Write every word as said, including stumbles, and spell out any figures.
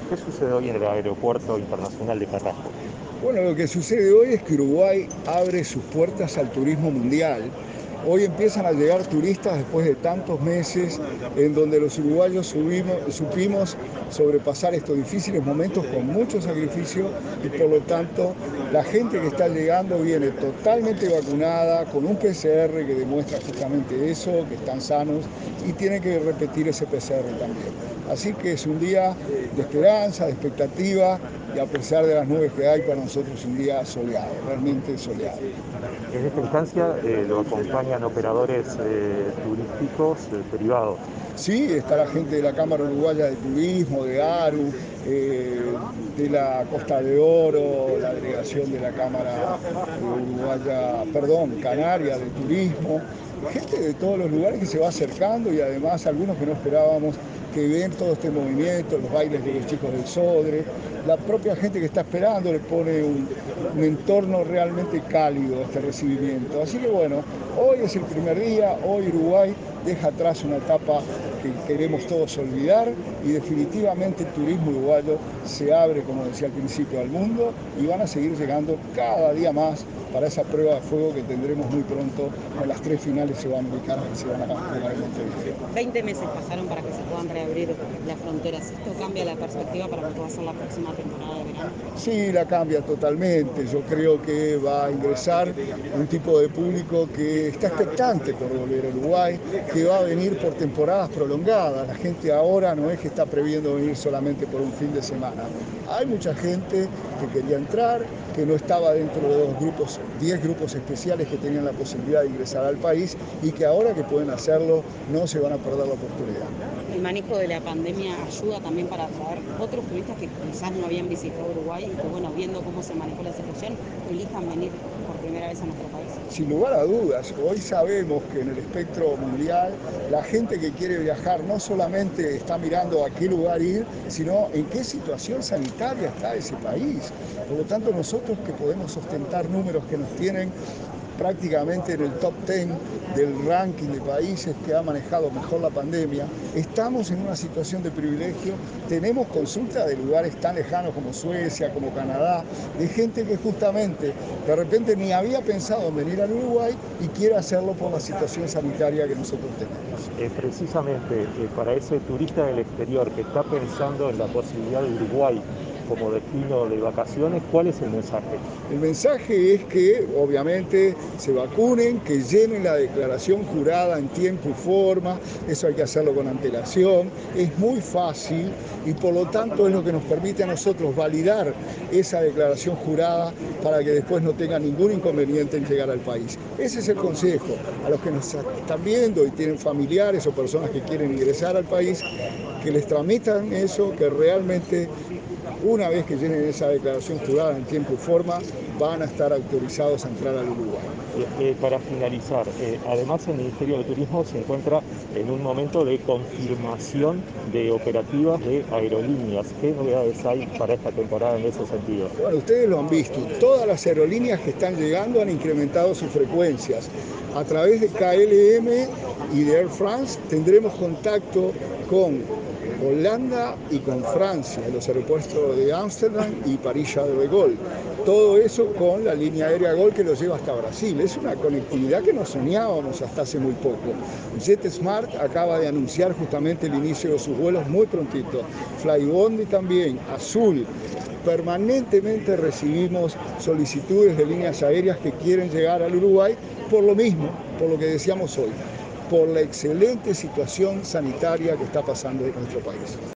¿Qué sucede hoy en el Aeropuerto Internacional de Carrasco? Bueno, lo que sucede hoy es que Uruguay abre sus puertas al turismo mundial. Hoy empiezan a llegar turistas después de tantos meses en donde los uruguayos subimos, supimos sobrepasar estos difíciles momentos con mucho sacrificio y por lo tanto la gente que está llegando viene totalmente vacunada, con un P C R que demuestra justamente eso, que están sanos y tienen que repetir ese P C R también. Así que es un día de esperanza, de expectativa y a pesar de las nubes que hay, para nosotros un día soleado, realmente soleado. En esta instancia eh, lo acompañan operadores eh, turísticos eh, privados. Sí, está la gente de la Cámara Uruguaya de Turismo, de ARU, eh, de la Costa de Oro, la delegación de la Cámara Uruguaya, perdón, Canaria de Turismo, gente de todos los lugares que se va acercando y además algunos que no esperábamos que ven todo este movimiento, los bailes de los chicos del Sodre, la propia gente que está esperando le pone un, un entorno realmente cálido a este recibimiento. Así que bueno, hoy es el primer día, hoy Uruguay deja atrás una etapa que queremos todos olvidar y definitivamente el turismo uruguayo se abre, como decía al principio, al mundo y van a seguir llegando cada día más para esa prueba de fuego que tendremos muy pronto con las tres finales sudamericanas que se van a jugar en Montevideo. veinte meses pasaron para que se puedan reabrir las fronteras. ¿Esto cambia la perspectiva para lo que va a ser la próxima temporada de verano? Sí, la cambia totalmente. Yo creo que va a ingresar un tipo de público que está expectante por volver a Uruguay, que va a venir por temporadas prolongadas. La gente ahora no es que está previendo venir solamente por un fin de semana. Hay mucha gente que quería entrar, que no estaba dentro de los grupos, diez grupos especiales que tenían la posibilidad de ingresar al país y que ahora que pueden hacerlo no se van a perder la oportunidad. ¿El manejo de la pandemia ayuda también para atraer otros turistas que quizás no habían visitado Uruguay y que, bueno, viendo cómo se manejó la situación, elijan venir por primera vez a nuestro país? Sin lugar a dudas, hoy sabemos que en el espectro mundial la gente que quiere viajar no solamente está mirando a qué lugar ir, sino en qué situación sanitaria está ese país. Por lo tanto, nosotros que podemos ostentar números que nos tienen prácticamente en el top diez del ranking de países que ha manejado mejor la pandemia, estamos en una situación de privilegio, tenemos consultas de lugares tan lejanos como Suecia, como Canadá, de gente que justamente de repente ni había pensado en venir al Uruguay y quiere hacerlo por la situación sanitaria que nosotros tenemos. Eh, precisamente eh, para ese turista del exterior que está pensando en la posibilidad de Uruguay como destino de vacaciones, ¿cuál es el mensaje? El mensaje es que obviamente se vacunen, que llenen la declaración jurada en tiempo y forma, eso hay que hacerlo con antelación, es muy fácil y por lo tanto es lo que nos permite a nosotros validar esa declaración jurada para que después no tenga ningún inconveniente en llegar al país. Ese es el consejo a los que nos están viendo y tienen familiares o personas que quieren ingresar al país, que les tramitan eso, que realmente una vez que llenen esa declaración jurada en tiempo y forma, van a estar autorizados a entrar al Uruguay. Eh, eh, para finalizar, eh, además el Ministerio de Turismo se encuentra en un momento de confirmación de operativas de aerolíneas. ¿Qué novedades hay para esta temporada en ese sentido? Bueno, ustedes lo han visto, todas las aerolíneas que están llegando han incrementado sus frecuencias. A través de K L M y de Air France tendremos contacto con Holanda y con Francia, en los aeropuertos de Ámsterdam y París-Charles de Gaulle. Todo eso con la línea aérea Gol que lo lleva hasta Brasil. Es una conectividad que no soñábamos hasta hace muy poco. JetSmart acaba de anunciar justamente el inicio de sus vuelos muy prontito. Flybondi también, Azul. Permanentemente recibimos solicitudes de líneas aéreas que quieren llegar al Uruguay por lo mismo, por lo que decíamos hoy, por la excelente situación sanitaria que está pasando en nuestro país.